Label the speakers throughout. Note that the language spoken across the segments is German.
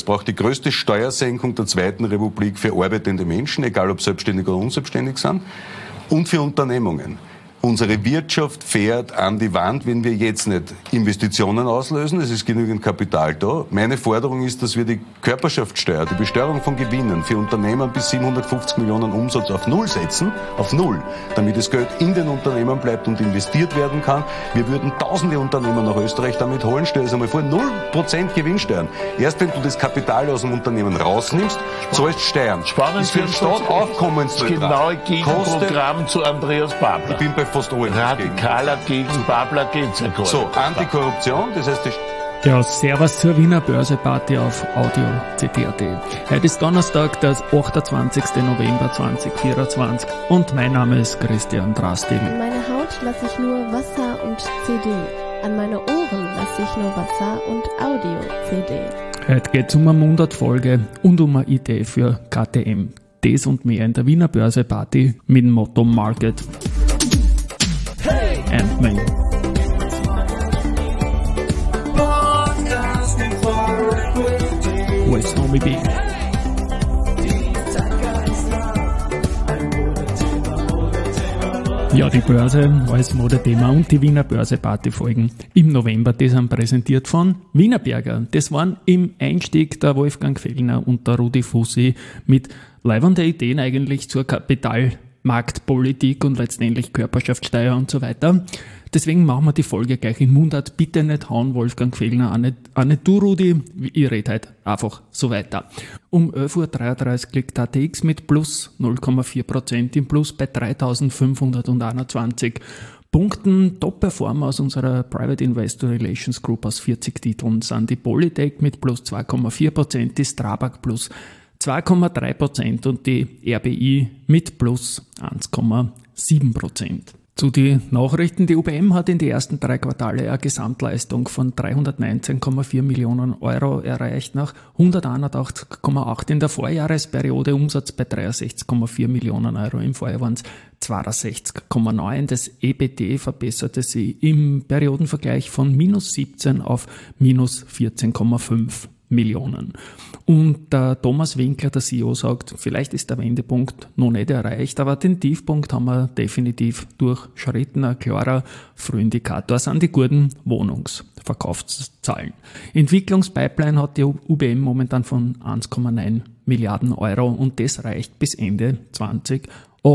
Speaker 1: braucht die größte Steuersenkung der Zweiten Republik für arbeitende Menschen, egal ob selbstständig oder unselbstständig sind, und für Unternehmungen. Unsere Wirtschaft fährt an die Wand, wenn wir jetzt nicht Investitionen auslösen. Es ist genügend Kapital da. Meine Forderung ist, dass wir die Körperschaftssteuer, die Besteuerung von Gewinnen für Unternehmen bis 750 Millionen Umsatz auf Null setzen, auf Null, damit das Geld in den Unternehmen bleibt und investiert werden kann. Wir würden tausende Unternehmen nach Österreich damit holen. Stell dir einmal vor, 0% Gewinnsteuern. Erst wenn du das Kapital aus dem Unternehmen rausnimmst, zahlst Steuern.
Speaker 2: Spannend
Speaker 1: ist für den Staat Aufkommensneutral.
Speaker 2: Das genaue Gegenprogramm zu Andreas Babler.
Speaker 1: Ich bin bei fast allen.
Speaker 2: Radikaler gegen Babler geht's ja gar
Speaker 1: So,
Speaker 2: nicht.
Speaker 1: Antikorruption, das heißt,
Speaker 3: Ja, servus zur Wiener Börseparty auf Audio CD.at. Heute ist Donnerstag, der 28. November 2024 und mein Name ist Christian Drastil.
Speaker 4: An meine Haut lasse ich nur Wasser und CD. An meine Ohren lasse ich nur Wasser und Audio-CD.
Speaker 3: Heute geht's um eine Mundartfolge und um eine Idee für KTM. Das und mehr in der Wiener Börseparty mit dem Motto Market and Me. With Tommy B. Ja, die Börse als Modethema und die Wiener Börseparty folgen im November. Die sind präsentiert von Wienerberger. Das waren im Einstieg der Wolfgang Fellner und der Rudi Fussi mit leibenden Ideen eigentlich zur Kapitalmarktpolitik und letztendlich Körperschaftssteuer und so weiter. Deswegen machen wir die Folge gleich in Mundart. Bitte nicht hauen, Wolfgang Fellner, auch nicht du, Rudi. Ich rede halt einfach so weiter. Um 11.33 Uhr klickt ATX mit plus 0,4% im Plus bei 3.521 Punkten. Top-Performer aus unserer Private Investor Relations Group aus 40 Titeln sind die Polytech mit plus 2,4%, die Strabag plus 2,3% und die RBI mit plus 1,7%. Zu den Nachrichten, die UBM hat in den ersten 3 Quartale eine Gesamtleistung von 319,4 Millionen Euro erreicht, nach 181,8 in der Vorjahresperiode, Umsatz bei 63,4 Millionen Euro, im Vorjahr waren es 62,9. Das EBT verbesserte sich im Periodenvergleich von minus 17 auf minus 14,5 Millionen. Und der Thomas Winkler, der CEO, sagt, vielleicht ist der Wendepunkt noch nicht erreicht, aber den Tiefpunkt haben wir definitiv durchschritten. Ein klarer Frühindikator sind die guten Wohnungsverkaufszahlen. Entwicklungspipeline hat die UBM momentan von 1,9 Milliarden Euro und das reicht bis Ende 2028.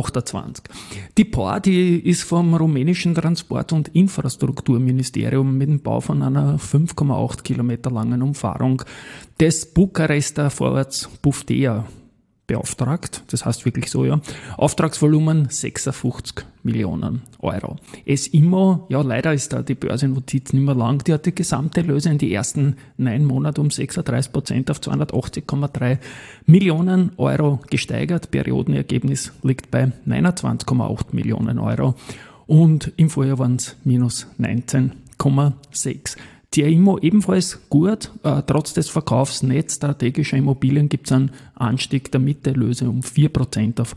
Speaker 3: Die POR, die ist vom rumänischen Transport- und Infrastrukturministerium mit dem Bau von einer 5,8 Kilometer langen Umfahrung des Bukarester Vorwärts Buftea beauftragt. Das heißt wirklich so, ja. Auftragsvolumen 56 Millionen Euro. SIMO, ja, leider ist da die Börsennotiz nicht mehr lang, die hat die gesamte Erlöse in die ersten 9 Monate um 36% auf 280,3 Millionen Euro gesteigert. Periodenergebnis liegt bei 29,8 Millionen Euro und im Vorjahr waren es minus 19,6. Die IMO ebenfalls gut, trotz des Verkaufs nicht strategischer Immobilien gibt es einen Anstieg der Miterlöse um 4% auf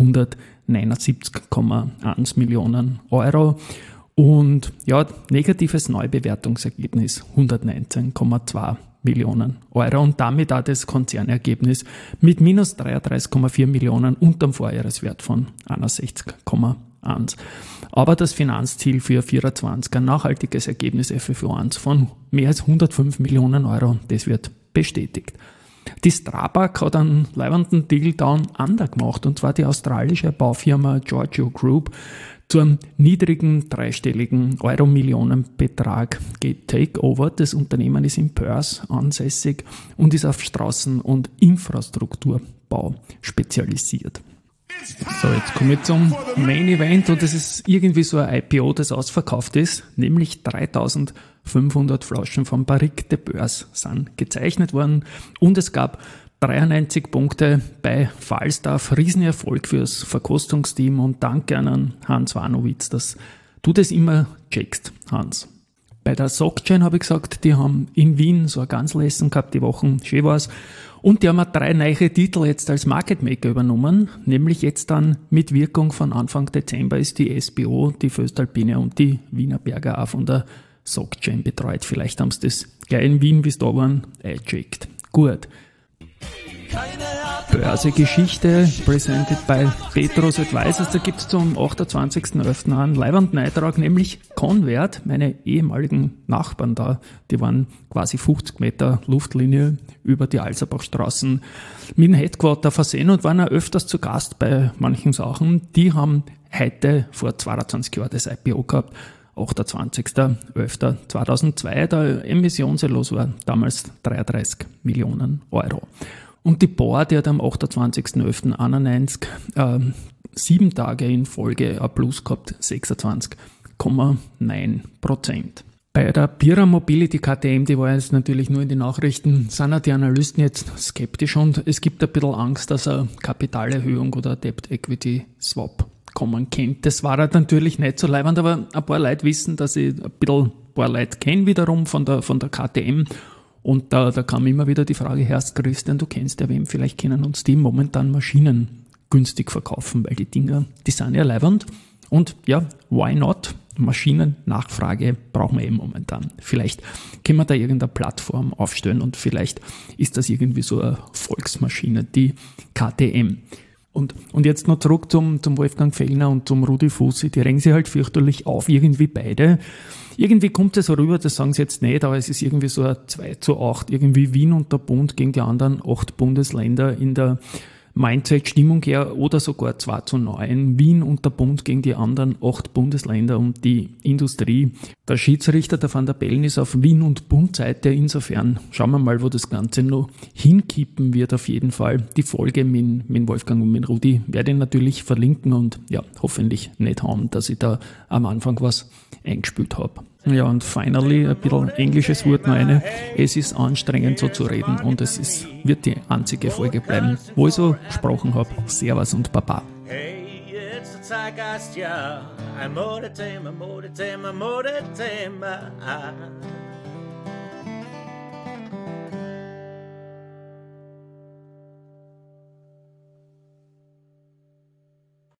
Speaker 3: 179,1 Millionen Euro und ja, negatives Neubewertungsergebnis 119,2 Millionen Euro und damit auch das Konzernergebnis mit minus 33,4 Millionen unterm Vorjahreswert von 61,1. Aber das Finanzziel für 2024, ein nachhaltiges Ergebnis FFO1 von mehr als 105 Millionen Euro, das wird bestätigt. Die Strabag hat einen leibenden Deal Down Under gemacht, und zwar die australische Baufirma Giorgio Group zu einem niedrigen dreistelligen Euro-Millionenbetrag geht Takeover. Das Unternehmen ist in Perth ansässig und ist auf Straßen- und Infrastrukturbau spezialisiert. So, jetzt komme ich zum Main Event und das ist irgendwie so ein IPO, das ausverkauft ist, nämlich 3.500 Flaschen von Barrique de Beurs sind gezeichnet worden und es gab 93 Punkte bei Falstaff. Riesenerfolg fürs Verkostungsteam und danke an Hans Wanowitz, dass du das immer checkst, Hans. Bei der SocGen habe ich gesagt, die haben in Wien so ein Ganzlessen gehabt, die Wochen, schön war's. Und die haben auch 3 neue Titel jetzt als Market Maker übernommen, nämlich jetzt dann mit Wirkung von Anfang Dezember ist die SBO, die Föstalpine und die Wienerberger auch von der SocGen betreut. Vielleicht haben sie das gleich in Wien, wie es da waren, eingecheckt. gut. Börsegeschichte, presented by Petrus Advisors. Da gibt es zum 28.11. einen Leihwandbeitrag, nämlich Convert, meine ehemaligen Nachbarn da, die waren quasi 50 Meter Luftlinie über die Alserbachstraßen mit dem Headquarter versehen und waren auch öfters zu Gast bei manchen Sachen. Die haben heute vor 22 Jahren das IPO gehabt, 28.11.2002. Der Emissionserlös war damals 33 Millionen Euro. Und die Board, die hat am 28.11.91 7 Tage in Folge ein Plus gehabt, 26,9%. Bei der Bira Mobility KTM, die war jetzt natürlich nur in den Nachrichten, sind auch die Analysten jetzt skeptisch und es gibt ein bisschen Angst, dass eine Kapitalerhöhung oder ein Debt-Equity-Swap kommen könnte. Das war halt natürlich nicht so leibend, aber ein paar Leute wissen, dass ich ein paar Leute kenne wiederum von der KTM. Und da kam immer wieder die Frage, Herr Christian, du kennst ja wem, vielleicht können uns die momentan Maschinen günstig verkaufen, weil die Dinger, die sind ja leibend. Und ja, why not? Maschinennachfrage brauchen wir eben momentan. Vielleicht können wir da irgendeine Plattform aufstellen und vielleicht ist das irgendwie so eine Volksmaschine, die KTM. Und jetzt noch zurück zum Wolfgang Fellner und zum Rudi Fussi, die regen sich halt fürchterlich auf, irgendwie beide. Irgendwie kommt es so rüber, das sagen sie jetzt nicht, aber es ist irgendwie so ein 2:8, irgendwie Wien und der Bund gegen die anderen 8 Bundesländer in der Mindset-Stimmung her oder sogar 2:9, Wien und der Bund gegen die anderen 8 Bundesländer und die Industrie. Der Schiedsrichter, der Van der Bellen, ist auf Wien- und Bund-Seite, insofern schauen wir mal, wo das Ganze noch hinkippen wird auf jeden Fall. Die Folge mit Wolfgang und mit Rudi werde ich natürlich verlinken und ja, hoffentlich nicht hauen, dass ich da am Anfang was eingespielt habe. Ja, und finally ein bisschen englisches Wort noch eine. Es ist anstrengend so zu reden und wird die einzige Folge bleiben, wo ich so gesprochen habe. Servus und Baba.
Speaker 5: Hey, it's the Zeitgeist, ja. I'm more the Thema.